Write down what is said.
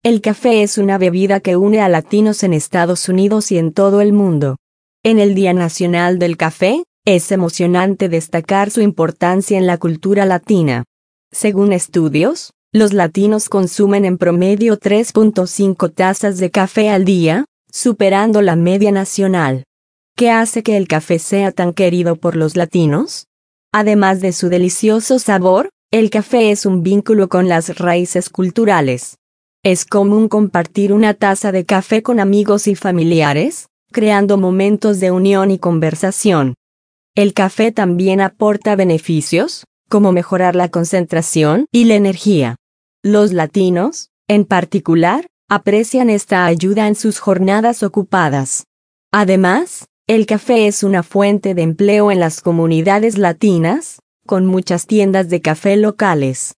El café es una bebida que une a latinos en Estados Unidos y en todo el mundo. En el Día Nacional del Café, es emocionante destacar su importancia en la cultura latina. Según estudios, los latinos consumen en promedio 3.5 tazas de café al día, superando la media nacional. ¿Qué hace que el café sea tan querido por los latinos? Además de su delicioso sabor, el café es un vínculo con las raíces culturales. Es común compartir una taza de café con amigos y familiares, creando momentos de unión y conversación. El café también aporta beneficios, como mejorar la concentración y la energía. Los latinos, en particular, aprecian esta ayuda en sus jornadas ocupadas. Además, el café es una fuente de empleo en las comunidades latinas, con muchas tiendas de café locales.